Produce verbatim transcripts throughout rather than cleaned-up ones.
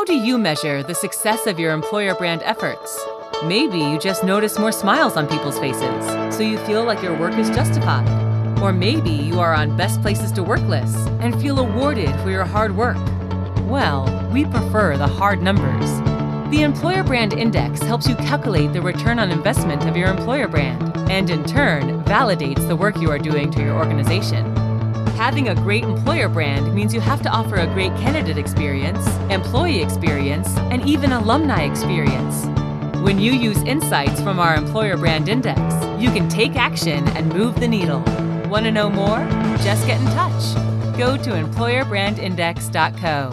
do you measure the success of your employer brand efforts? Maybe you just notice more smiles on people's faces, so you feel like your work is justified. Or maybe you are on best places to work lists and feel awarded for your hard work. Well, we prefer the hard numbers. The Employer Brand Index helps you calculate the return on investment of your employer brand, and in turn, validates the work you are doing to your organization. Having a great employer brand means you have to offer a great candidate experience, employee experience, and even alumni experience. When you use insights from our Employer Brand Index, you can take action and move the needle. Want to know more? Just get in touch. Go to employer brand index dot co.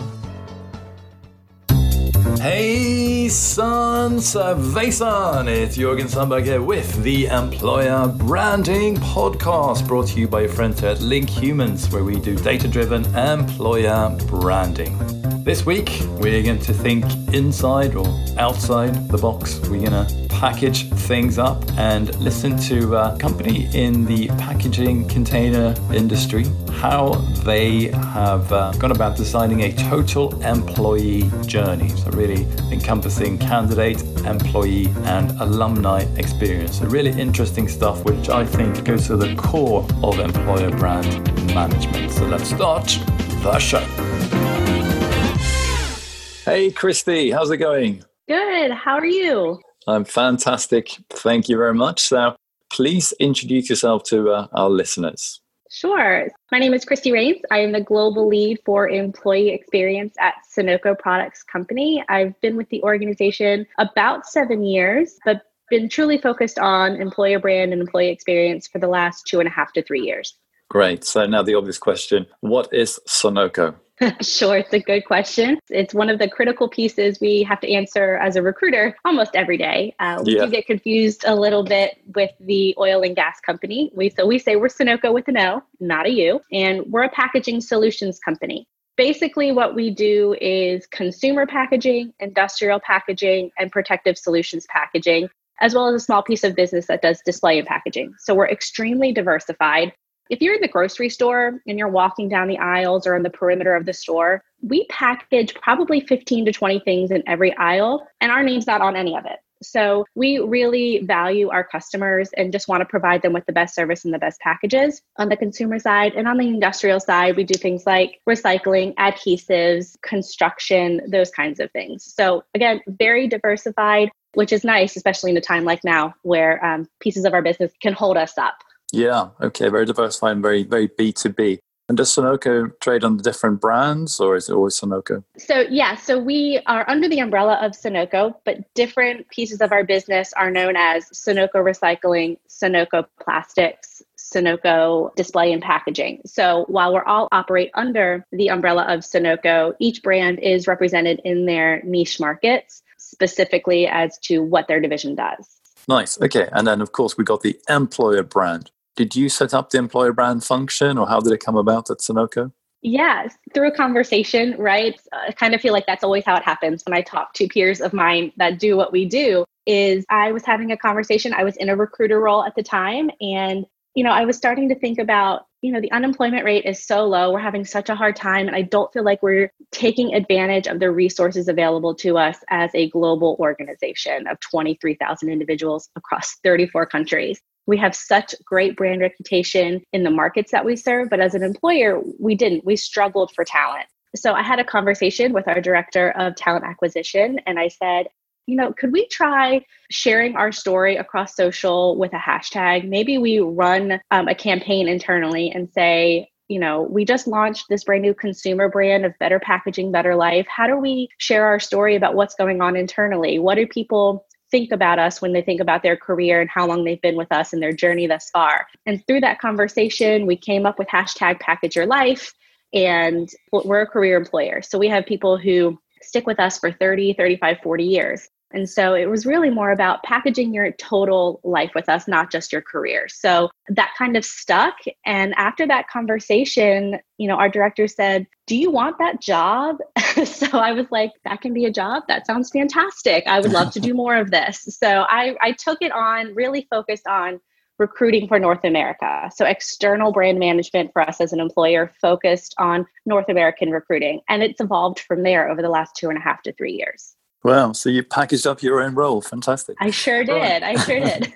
Hey, son, Servesan! It's Jürgen Sandberg here with the Employer Branding Podcast, brought to you by your friends at Link Humans, where we do data-driven employer branding. This week, we're going to think inside or outside the box. We're going to package things up and listen to a company in the packaging container industry, how they have uh, gone about designing a total employee journey. So really encompassing candidate, employee, and alumni experience. So really interesting stuff, which I think goes to the core of employer brand management. So let's start the show. Hey, Christy, how's it going? Good. How are you? I'm fantastic. Thank you very much. So please introduce yourself to uh, our listeners. Sure. My name is Christy Rains. I am the global lead for employee experience at Sonoco Products Company. I've been with the organization about seven years, but been truly focused on employer brand and employee experience for the last two and a half to three years. Great. So now the obvious question, what is Sonoco? Sure, it's a good question. It's one of the critical pieces we have to answer as a recruiter almost every day. Uh, we yeah. do get confused a little bit with the oil and gas company. We So we say we're Sonoco with an O, not a U, and we're a packaging solutions company. Basically, what we do is consumer packaging, industrial packaging, and protective solutions packaging, as well as a small piece of business that does display and packaging. So we're extremely diversified. If you're in the grocery store and you're walking down the aisles or on the perimeter of the store, we package probably fifteen to twenty things in every aisle, and our name's not on any of it. So we really value our customers and just want to provide them with the best service and the best packages on the consumer side. And on the industrial side, we do things like recycling, adhesives, construction, those kinds of things. So again, very diversified, which is nice, especially in a time like now where um, pieces of our business can hold us up. Yeah. Okay. Very diversified and very, very B two B. And does Sonoco trade on different brands, or is it always Sonoco? So yeah, so we are under the umbrella of Sonoco, but different pieces of our business are known as Sonoco Recycling, Sonoco Plastics, Sonoco Display and Packaging. So while we're all operate under the umbrella of Sonoco, each brand is represented in their niche markets, specifically as to what their division does. Nice. Okay. And then, of course, we got the employer brand. Did you set up the employer brand function, or how did it come about at Sonoco? Yes, through a conversation, right? I kind of feel like that's always how it happens when I talk to peers of mine that do what we do, is I was having a conversation. I was in a recruiter role at the time, and you know, I was starting to think about, you know, the unemployment rate is so low. We're having such a hard time, and I don't feel like we're taking advantage of the resources available to us as a global organization of twenty-three thousand individuals across thirty-four countries. We have such great brand reputation in the markets that we serve, but as an employer, we didn't. We struggled for talent. So I had a conversation with our director of talent acquisition, and I said, you know, could we try sharing our story across social with a hashtag? Maybe we run um, a campaign internally and say, you know, we just launched this brand new consumer brand of better packaging, better life. How do we share our story about what's going on internally? What do people think about us when they think about their career and how long they've been with us and their journey thus far? And through that conversation, we came up with hashtag Package Your Life, and we're a career employer. So we have people who stick with us for thirty, thirty-five, forty years. And so it was really more about packaging your total life with us, not just your career. So that kind of stuck. And after that conversation, you know, our director said, do you want that job? So I was like, that can be a job. That sounds fantastic. I would love to do more of this. So I, I took it on, really focused on recruiting for North America. So external brand management for us as an employer focused on North American recruiting. And it's evolved from there over the last two and a half to three years. Wow. So you packaged up your own role. Fantastic. I sure did. Right. I sure did.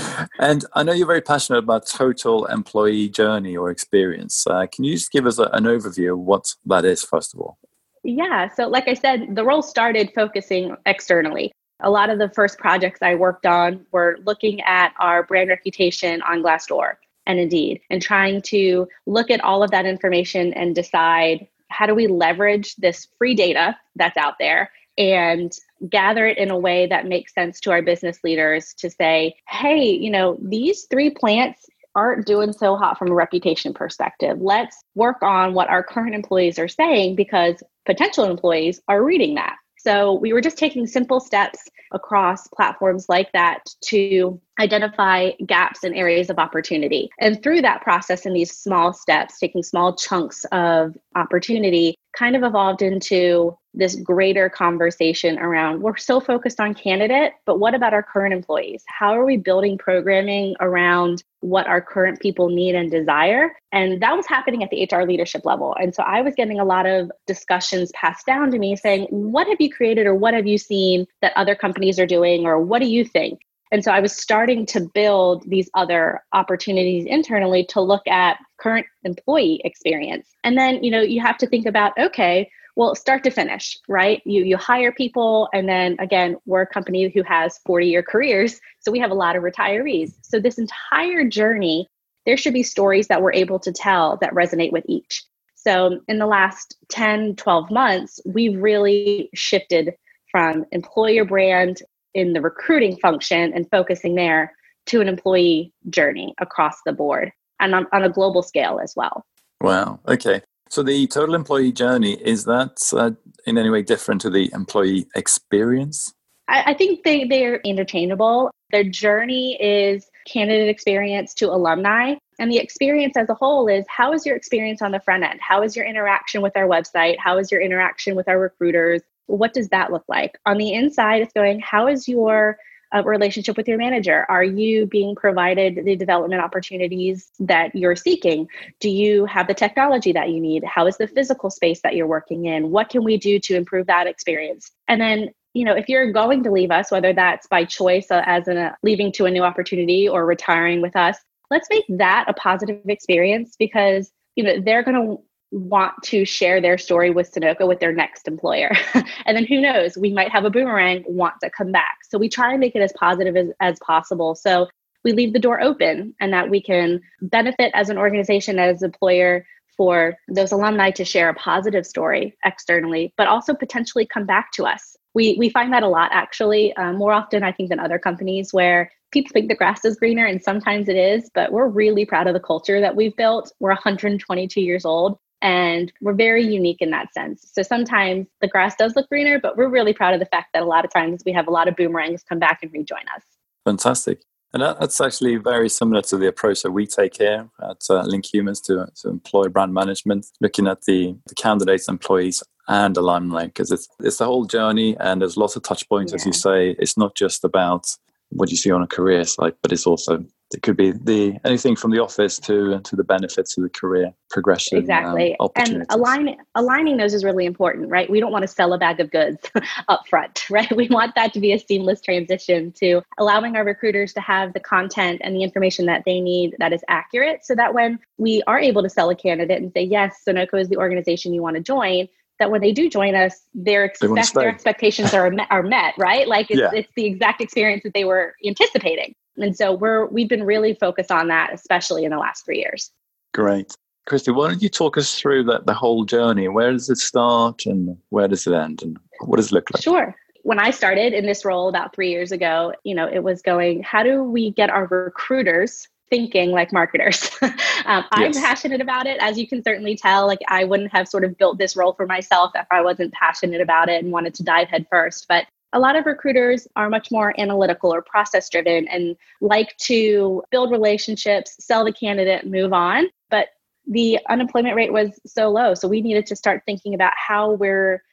And I know you're very passionate about total employee journey or experience. Uh, can you just give us a, an overview of what that is, first of all? Yeah. So like I said, the role started focusing externally. A lot of the first projects I worked on were looking at our brand reputation on Glassdoor and Indeed, and trying to look at all of that information and decide, how do we leverage this free data that's out there and gather it in a way that makes sense to our business leaders to say, hey, you know, these three plants aren't doing so hot from a reputation perspective. Let's work on what our current employees are saying, because potential employees are reading that. So we were just taking simple steps across platforms like that to identify gaps and areas of opportunity. And through that process and these small steps, taking small chunks of opportunity, kind of evolved into this greater conversation around, we're so focused on candidate, but what about our current employees? How are we building programming around what our current people need and desire? And that was happening at the H R leadership level. And so I was getting a lot of discussions passed down to me saying, what have you created or what have you seen that other companies are doing, or what do you think? And so I was starting to build these other opportunities internally to look at current employee experience. And then, you know, you have to think about, okay, well, start to finish, right? You you hire people, and then again, we're a company who has forty-year careers, so we have a lot of retirees. So this entire journey, there should be stories that we're able to tell that resonate with each. So in the last ten, twelve months, we've really shifted from employer brand in the recruiting function and focusing there to an employee journey across the board, and on, on a global scale as well. Wow. Okay. So the total employee journey, is that uh, in any way different to the employee experience? I, I think they, they're interchangeable. Their journey is candidate experience to alumni. And the experience as a whole is, how is your experience on the front end? How is your interaction with our website? How is your interaction with our recruiters? What does that look like? On the inside, it's going, how is your uh, relationship with your manager? Are you being provided the development opportunities that you're seeking? Do you have the technology that you need? How is the physical space that you're working in? What can we do to improve that experience? And then, you know, if you're going to leave us, whether that's by choice uh, as in a, leaving to a new opportunity or retiring with us, let's make that a positive experience, because, you know, they're going to want to share their story with Sonoco with their next employer. And then who knows, we might have a boomerang want to come back. So we try and make it as positive as, as possible. So we leave the door open, and that we can benefit as an organization, as an employer, for those alumni to share a positive story externally, but also potentially come back to us. We we find that a lot, actually, um, more often, I think, than other companies, where people think the grass is greener, and sometimes it is, but we're really proud of the culture that we've built. We're one hundred twenty-two years old, and we're very unique in that sense. So sometimes the grass does look greener, but we're really proud of the fact that a lot of times we have a lot of boomerangs come back and rejoin us. Fantastic. And that, that's actually very similar to the approach that we take here at uh, Link Humans to, to employee brand management, looking at the, the candidates, employees, and alumni, because it's it's the whole journey, and there's lots of touch points, yeah. As you say. It's not just about what you see on a career site, but it's also, it could be the anything from the office to to the benefits of the career progression. Exactly. Um, and align, aligning those is really important, right? We don't want to sell a bag of goods up front, right? We want that to be a seamless transition to allowing our recruiters to have the content and the information that they need that is accurate, so that when we are able to sell a candidate and say, yes, Sonoco is the organization you want to join, that when they do join us, their, expect, their expectations are met, are met, right? Like it's, yeah. it's the exact experience that they were anticipating. And so we're, we've been really focused on that, especially in the last three years. Great. Christy, why don't you talk us through that, the whole journey? Where does it start and where does it end, and what does it look like? Sure. When I started in this role about three years ago, you know, it was going, how do we get our recruiters thinking like marketers? um, I'm yes. passionate about it, as you can certainly tell. Like, I wouldn't have sort of built this role for myself if I wasn't passionate about it and wanted to dive head first. But a lot of recruiters are much more analytical or process driven and like to build relationships, sell the candidate, move on. But the unemployment rate was so low. So we needed to start thinking about how we're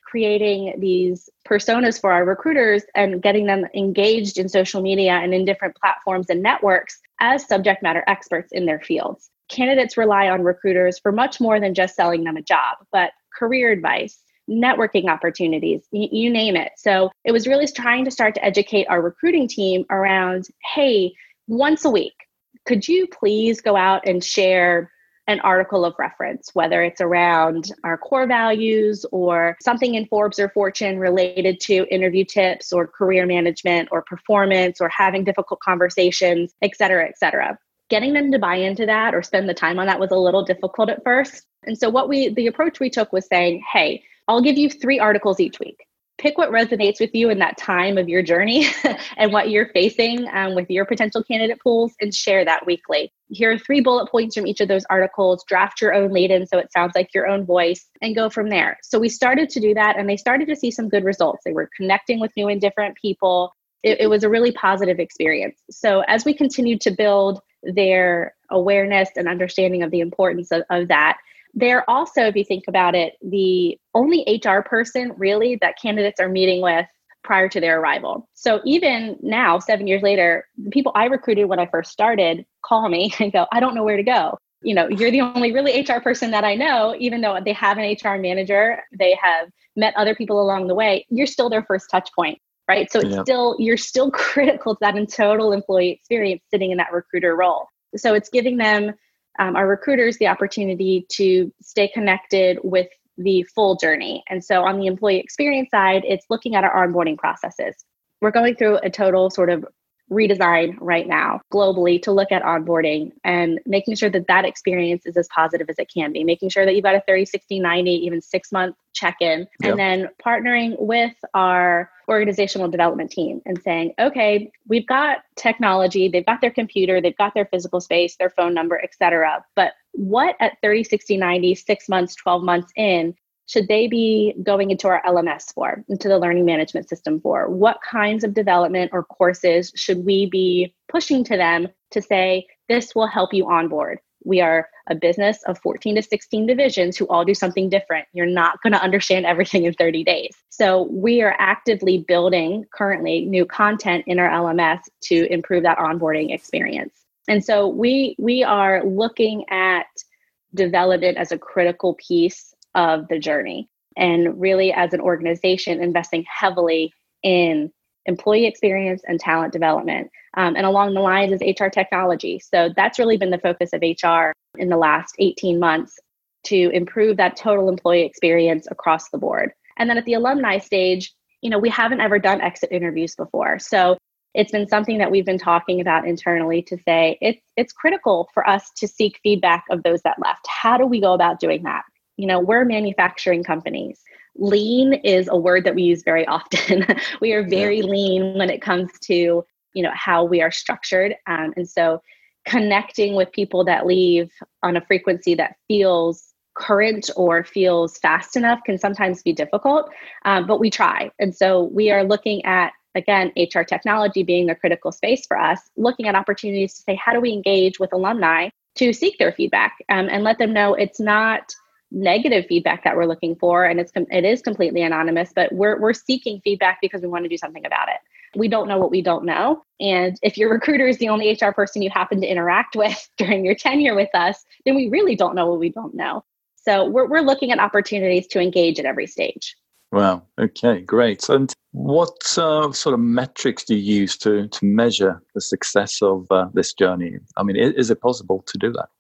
creating these personas for our recruiters and getting them engaged in social media and in different platforms and networks as subject matter experts in their fields. Candidates rely on recruiters for much more than just selling them a job, but career advice, networking opportunities, y- you name it. So it was really trying to start to educate our recruiting team around, hey, once a week, could you please go out and share an article of reference, whether it's around our core values or something in Forbes or Fortune related to interview tips or career management or performance or having difficult conversations, et cetera, et cetera. Getting them to buy into that or spend the time on that was a little difficult at first. And so what we, the approach we took was saying, hey, I'll give you three articles each week. Pick what resonates with you in that time of your journey and what you're facing um, with your potential candidate pools, and share that weekly. Here are three bullet points from each of those articles. Draft your own lead-in so it sounds like your own voice, and go from there. So we started to do that, and they started to see some good results. They were connecting with new and different people. It, it was a really positive experience. So as we continued to build their awareness and understanding of the importance of, of that, they're also, if you think about it, the only H R person really that candidates are meeting with prior to their arrival. So even now, seven years later, the people I recruited when I first started call me and go, I don't know where to go. You know, you're the only really H R person that I know, even though they have an H R manager, they have met other people along the way, you're still their first touch point, right? So it's Yeah. still, you're still critical to that in total employee experience sitting in that recruiter role. So it's giving them Um, our recruiters the opportunity to stay connected with the full journey. And so on the employee experience side, it's looking at our onboarding processes. We're going through a total sort of redesign right now globally to look at onboarding and making sure that that experience is as positive as it can be, making sure that you've got a thirty, sixty, ninety, even six month check-in, Yeah. and then partnering with our organizational development team and saying, okay, we've got technology, they've got their computer, they've got their physical space, their phone number, et cetera. But what at thirty, sixty, ninety, six months, twelve months in, should they be going into our L M S for, into the learning management system for? What kinds of development or courses should we be pushing to them to say, this will help you onboard? We are a business of fourteen to sixteen divisions who all do something different. You're not going to understand everything in thirty days. So we are actively building currently new content in our L M S to improve that onboarding experience. And so we we are looking at development as a critical piece of the journey, and really as an organization investing heavily in employee experience and talent development. Um, and along the lines is H R technology. So that's really been the focus of H R in the last eighteen months to improve that total employee experience across the board. And then at the alumni stage, you know, we haven't ever done exit interviews before. So it's been something that we've been talking about internally to say it's it's critical for us to seek feedback of those that left. How do we go about doing that? You know, we're manufacturing companies. Lean is a word that we use very often. We are very yeah. lean when it comes to, you know, how we are structured. Um, and so connecting with people that leave on a frequency that feels current or feels fast enough can sometimes be difficult, um, but we try. And so we are looking at, again, H R technology being the critical space for us, looking at opportunities to say, how do we engage with alumni to seek their feedback um, and let them know it's not negative feedback that we're looking for, and it's it is completely anonymous, but we're we're seeking feedback because we want to do something about it. We don't know what we don't know, and if your recruiter is the only H R person you happen to interact with during your tenure with us, then we really don't know what we don't know. So we're we're looking at opportunities to engage at every stage. Wow. Okay, great. And what uh, sort of metrics do you use to to measure the success of uh, this journey? I mean, is, is it possible to do that?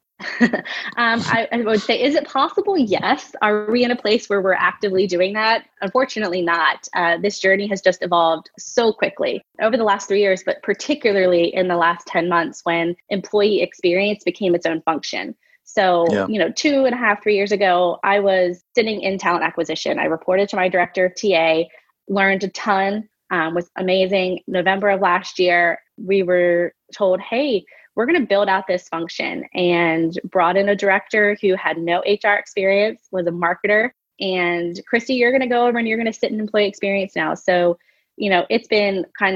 um, I, I would say, is it possible? Yes. Are we in a place where we're actively doing that? Unfortunately not. Uh, this journey has just evolved so quickly over the last three years, but particularly in the last ten months when employee experience became its own function. So, yeah. you know, two and a half, three years ago, I was sitting in talent acquisition. I reported to my director of T A, learned a ton, um, was amazing. November of last year, we were told, hey, we're going to build out this function, and brought in a director who had no H R experience, was a marketer. And Christy, you're going to go over and you're going to sit in employee experience now. So, you know, it's been kind of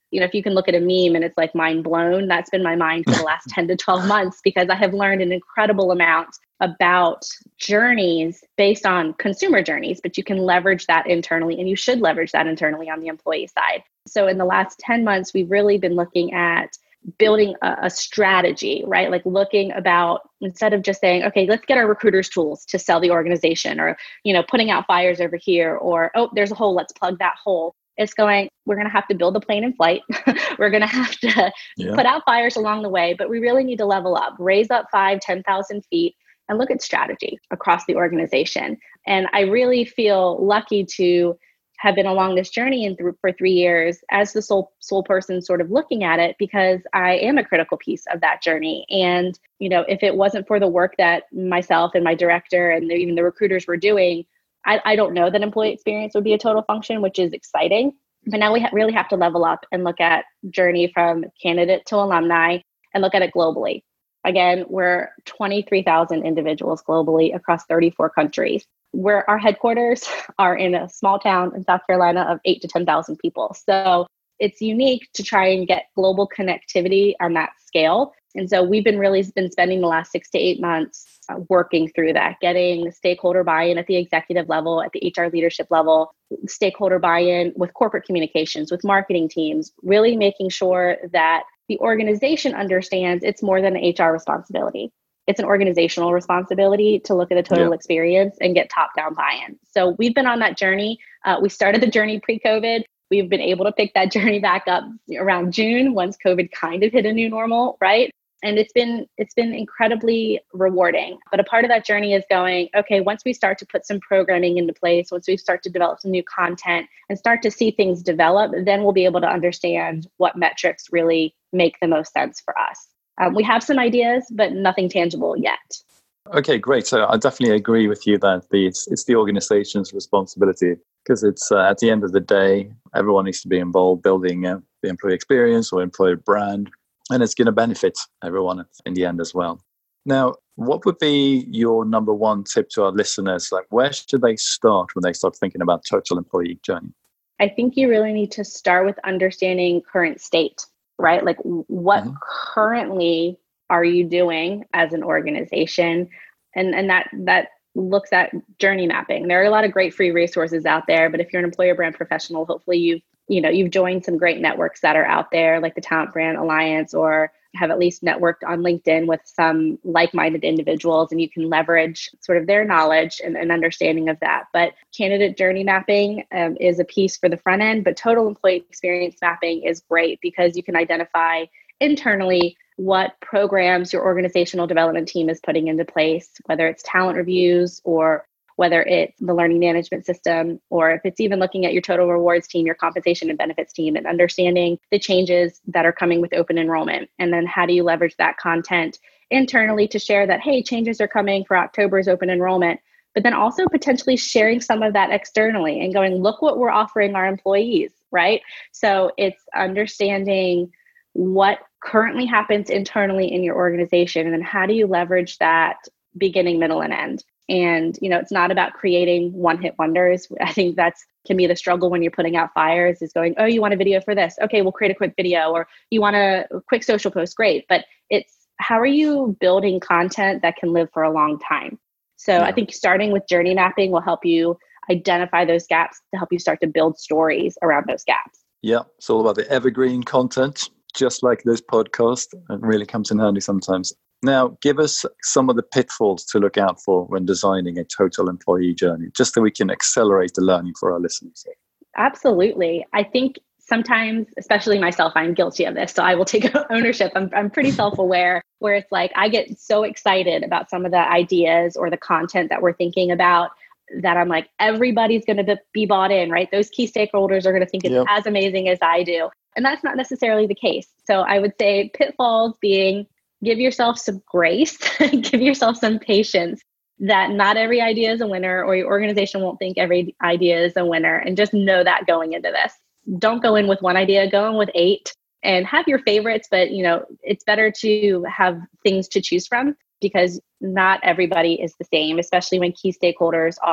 you know, if you can look at a meme and it's like mind blown, that's been my mind for the last ten to twelve months, because I have learned an incredible amount about journeys based on consumer journeys, but you can leverage that internally, and you should leverage that internally on the employee side. So in the last ten months, we've really been looking at building a, a strategy, right? Like looking about, instead of just saying, okay, let's get our recruiters tools to sell the organization, or, you know, putting out fires over here, or, oh, there's a hole, let's plug that hole. It's going, we're going to have to build a plane in flight. We're going to have to yeah. put out fires along the way, but we really need to level up, raise up five, ten thousand feet, and look at strategy across the organization. And I really feel lucky to have been along this journey in th- for three years as the sole sole person sort of looking at it, because I am a critical piece of that journey. And, you know, if it wasn't for the work that myself and my director and the, even the recruiters were doing, I, I don't know that employee experience would be a total function, which is exciting. But now we ha- really have to level up and look at journey from candidate to alumni and look at it globally. Again, we're twenty-three thousand individuals globally across thirty-four countries. Where our headquarters are in a small town in South Carolina of eight to ten thousand people. So it's unique to try and get global connectivity on that scale. And so we've been really been spending the last six to eight months uh, working through that, getting stakeholder buy-in at the executive level, at the H R leadership level, stakeholder buy-in with corporate communications, with marketing teams, really making sure that the organization understands it's more than an H R responsibility. It's an organizational responsibility to look at the total yeah. experience and get top-down buy-in. So we've been on that journey. Uh, we started the journey pre-COVID. We've been able to pick that journey back up around June once COVID kind of hit a new normal, right? And it's been it's been incredibly rewarding. But a part of that journey is going, okay, once we start to put some programming into place, once we start to develop some new content and start to see things develop, then we'll be able to understand what metrics really make the most sense for us. Um, we have some ideas, but nothing tangible yet. Okay, great. So I definitely agree with you that the, it's, it's the organization's responsibility, because it's uh, at the end of the day, everyone needs to be involved building uh, the employee experience or employer brand, and it's going to benefit everyone in the end as well. Now, what would be your number one tip to our listeners? Like, where should they start when they start thinking about total employee journey? I think you really need to start with understanding current state, right? Like, what mm-hmm. currently are you doing as an organization? And and that that looks at journey mapping. There are a lot of great free resources out there, but if you're an employer brand professional, hopefully you've you know you've joined some great networks that are out there, like the Talent Brand Alliance, or have at least networked on LinkedIn with some like-minded individuals, and you can leverage sort of their knowledge and, and understanding of that. But candidate journey mapping um, is a piece for the front end, but total employee experience mapping is great because you can identify internally what programs your organizational development team is putting into place, whether it's talent reviews or whether it's the learning management system, or if it's even looking at your total rewards team, your compensation and benefits team, and understanding the changes that are coming with open enrollment. And then how do you leverage that content internally to share that, hey, changes are coming for October's open enrollment, but then also potentially sharing some of that externally and going, look what we're offering our employees, right? So it's understanding what currently happens internally in your organization, and then how do you leverage that beginning, middle, and end. And, you know, it's not about creating one-hit wonders. I think that's can be the struggle when you're putting out fires, is going, oh, you want a video for this? Okay, we'll create a quick video. Or you want a quick social post? Great. But it's how are you building content that can live for a long time? So yeah. I think starting with journey mapping will help you identify those gaps to help you start to build stories around those gaps. Yeah, it's all about the evergreen content, just like this podcast. It really comes in handy sometimes. Now, give us some of the pitfalls to look out for when designing a total employee journey, just so we can accelerate the learning for our listeners. Absolutely. I think sometimes, especially myself, I'm guilty of this, so I will take ownership. I'm, I'm pretty self-aware, where it's like I get so excited about some of the ideas or the content that we're thinking about that I'm like, everybody's going to be bought in, right? Those key stakeholders are going to think it's yep. as amazing as I do. And that's not necessarily the case. So I would say pitfalls being, give yourself some grace, give yourself some patience, that not every idea is a winner, or your organization won't think every idea is a winner. And just know that going into this. Don't go in with one idea, go in with eight and have your favorites. But, you know, it's better to have things to choose from, because not everybody is the same, especially when key stakeholders are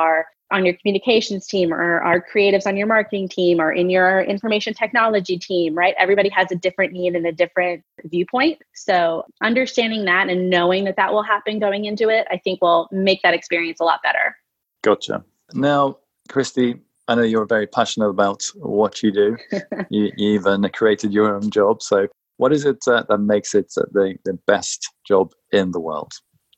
on your communications team or our creatives on your marketing team or in your information technology team, right? Everybody has a different need and a different viewpoint. So understanding that and knowing that that will happen going into it, I think will make that experience a lot better. Gotcha. Now, Christy, I know you're very passionate about what you do. you, you even created your own job. So what is it uh, that makes it uh, the, the best job in the world?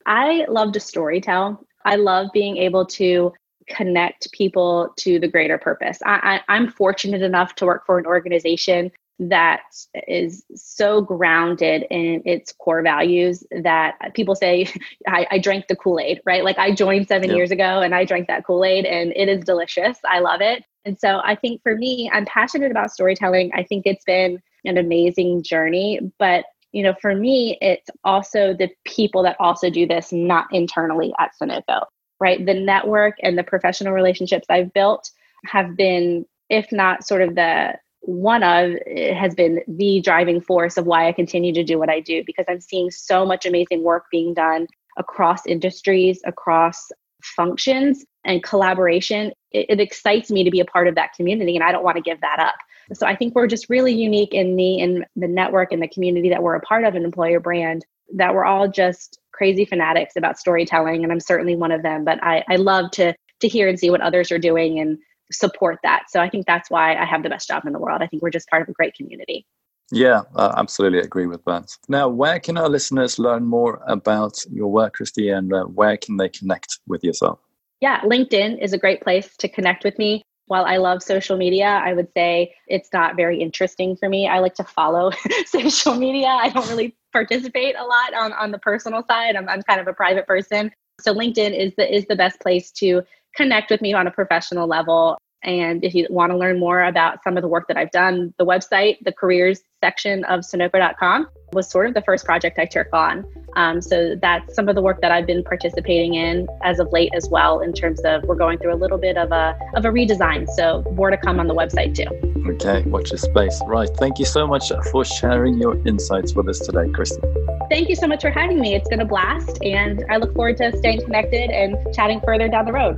I love to storytell. I love being able to connect people to the greater purpose. I, I, I'm fortunate enough to work for an organization that is so grounded in its core values that people say, I, I drank the Kool-Aid, right? Like I joined seven yeah. years ago and I drank that Kool-Aid and it is delicious. I love it. And so I think for me, I'm passionate about storytelling. I think it's been an amazing journey, but you know, for me, it's also the people that also do this, not internally at Sonoco, right? The network and the professional relationships I've built have been, if not sort of the one of, it has been the driving force of why I continue to do what I do, because I'm seeing so much amazing work being done across industries, across functions and collaboration. It, it excites me to be a part of that community, and I don't want to give that up. So I think we're just really unique in the in the network and the community that we're a part of, an employer brand, that we're all just crazy fanatics about storytelling. And I'm certainly one of them, but I, I love to to hear and see what others are doing and support that. So I think that's why I have the best job in the world. I think we're just part of a great community. Yeah, I absolutely agree with that. Now, where can our listeners learn more about your work, Christy, and uh, where can they connect with yourself? Yeah, LinkedIn is a great place to connect with me. While I love social media, I would say it's not very interesting for me. I like to follow social media. I don't really participate a lot on, on the personal side. I'm, I'm kind of a private person. So LinkedIn is the is the best place to connect with me on a professional level. And if you want to learn more about some of the work that I've done, the website, the careers section of Sonoco dot com was sort of the first project I took on. Um, so that's some of the work that I've been participating in as of late as well, in terms of we're going through a little bit of a of a redesign. So more to come on the website too. Okay, watch this space. Right. Thank you so much for sharing your insights with us today, Christy. Thank you so much for having me. It's been a blast, and I look forward to staying connected and chatting further down the road.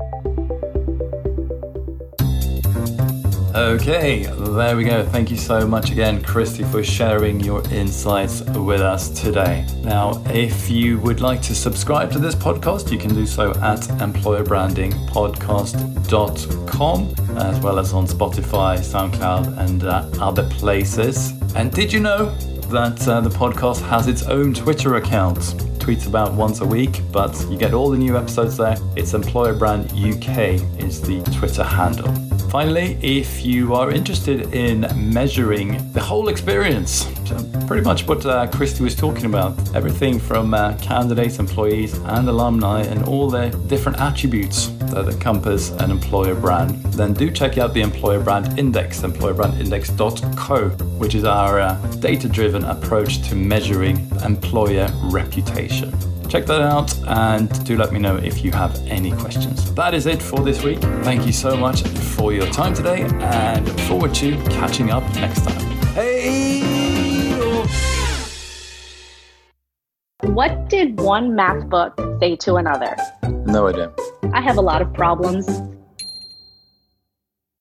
Okay, there we go. Thank you so much again, Christy, for sharing your insights with us today. Now, if you would like to subscribe to this podcast, you can do so at employer branding podcast dot com, as well as on Spotify, SoundCloud, and uh, other places. And did you know that uh, the podcast has its own Twitter account? Tweets about once a week, but you get all the new episodes there. It's Employer Brand U K is the Twitter handle. Finally, if you are interested in measuring the whole experience, so pretty much what uh, Christy was talking about, everything from uh, candidates, employees, and alumni, and all the different attributes that encompass an employer brand, then do check out the Employer Brand Index, employer brand index dot co, which is our uh, data-driven approach to measuring employer reputation. Check that out and do let me know if you have any questions. That is it for this week. Thank you so much for your time today, and look forward to catching up next time. Hey! What did one math book say to another? No idea. I have a lot of problems.